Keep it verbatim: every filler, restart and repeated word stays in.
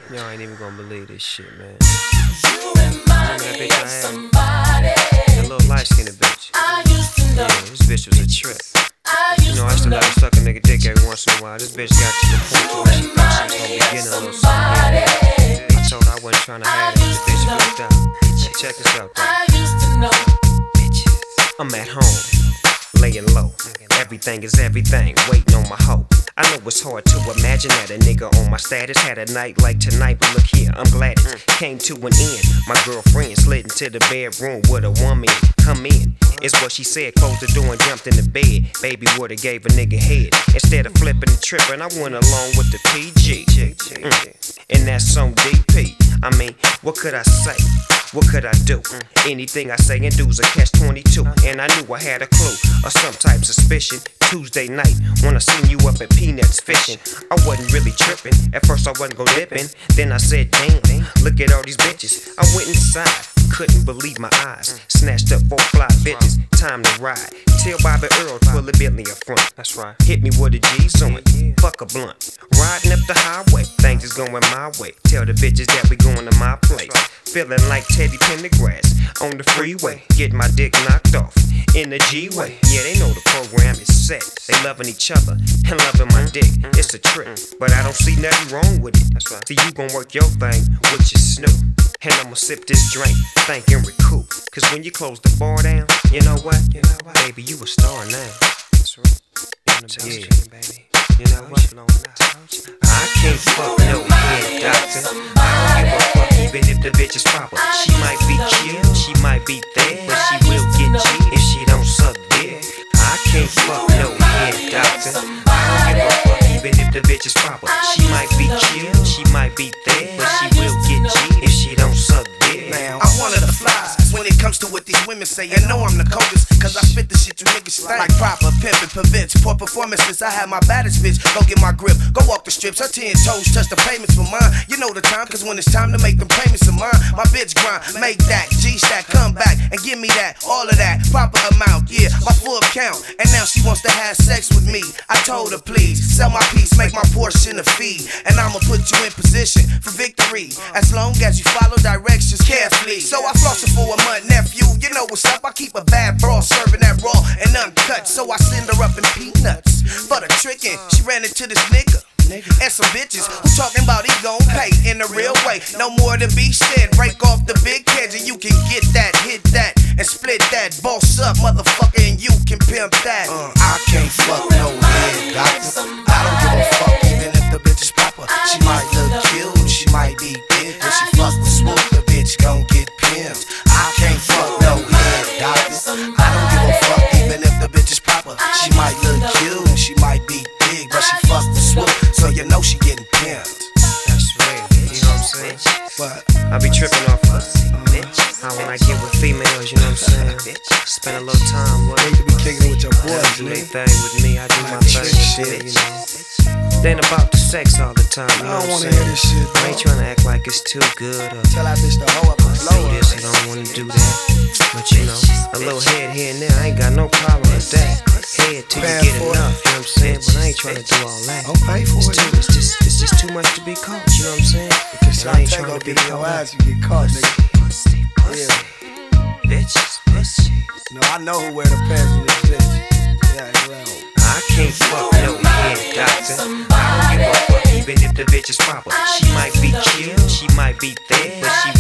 Y'all ain't even gonna believe this shit, man. You remind me of somebody. That little light-skinned bitch. I used to know. Yeah, this bitch was a trip. I You used know, I to used to know. let her suck a nigga dick every once in a while. This bitch got to the point to where she thought she was gonna be getting a little something. I told her I wasn't trying to have it. The bitch flipped out. Check this out, though. I used to know. I'm at home, laying low. Everything is everything, waiting on my hoe. I know it's hard to imagine that a nigga on my status had a night like tonight, but look here, I'm glad it came to an end. My girlfriend slid into the bedroom with a woman. Come in, is what she said. Closed the door and jumped in the bed. Baby woulda gave a nigga head. Instead of flipping and tripping, I went along with the P G. Mm. And that's on D P. I mean, what could I say? What could I do? Anything I say and do's a catch twenty-two. And I knew I had a clue or some type of suspicion. Tuesday night, when I seen you up at Peanuts fishing, I wasn't really tripping. At first I wasn't go dipping. Then I said, damn, look at all these bitches. I went inside, couldn't believe my eyes. Snatched up four fly bitches, time to ride. Tell Bobby Earl, pull a Bentley up front. That's right. Hit me with a G's on it. Fuck a blunt. Riding up the highway, things is going my way. Tell the bitches that we going to my place. Feeling like Teddy Pendergrass on the freeway. Getting my dick knocked off in the G-way. Yeah, they know the program is set. They loving each other and loving my dick. It's a trip, but I don't see nothing wrong with it. That's right. So you gon' work your thing with your snoop. And I'ma sip this drink, think and recoup. Cause when you close the bar down, you know what? You know what? Baby, you a star now. That's right. Yeah, baby. You know what? I can't fuck no head doctor. I don't give a fuck even if the bitch is proper. She might be cute, she might be thick, but she will get G if she don't suck dick. I can't fuck no head doctor. I don't give a fuck even if the bitch is proper. She might be cute, she might be thick, but she will get G if she don't suck dick. I'm one of the flies when it comes to what these women say. And know I'm the coldest, cause I spit the shit you niggas think. Like proper, pimpin', prevents poor performances. I have my baddest bitch, go get my grip, go walk the strips. Her ten toes touch the payments for mine. You know the time, cause when it's time to make them payments of mine, my bitch grind, make that G-stack, come back and give me that, all of that, proper amount, yeah, my full count. And now she wants to have sex with me. I told her please, sell my piece, make my portion a fee. And I'ma put you in position for victory, as long as you follow directions carefully. So I floss it for a month, nephew, you know what's up. I keep a bad bra, serving that raw and uncut. So I send her up in peanuts for the trickin'. She ran into this nigga and some bitches who talking about he gon' pay in a real way. No more to be said. Break off the big heads and you can get that, hit that, and split that. Boss up, motherfucker, and you can pimp that. Uh, I can't fuck no head doctor. I don't give a fuck even if the bitch is proper. She might look cute, she might be big, but she fuck with swoop, the bitch gon' get pimped. I can't fuck no head doctor. I don't give a fuck even if the bitch is proper. She might look cute, she might be big, but she fuck with swoop, so you know she getting pimped. That's real, you know what I'm saying? But I be tripping off her. How when I get with females, you know what I'm saying? Spend a little time with you be kicking with your boys, do their man. thing with me, I do my thing with them, you know. They ain't about the sex all the time, you know I don't what I'm wanna hear saying? this shit, I ain't bro. trying to act like it's too good or Tell that bitch to hoe up and do blow her. this, I don't wanna do that. But you know, a little head here and there, I ain't got no problem with that. Head till you Bad get for enough, you know what I'm saying? But I ain't trying to do all that. Don't pay for It's it. too, it's just, it's just too much to be caught, you know what I'm saying? Because And I ain't Shantae trying gon' to be get in your caught ass, you get caught, nigga. Pussy, pussy, bitches, pussy. No, I know who wear the pants in this bitch. Yeah, well. I can't fuck no head doctor. I don't give a fuck even if the bitch is proper. She might be cute, she might be thick, but she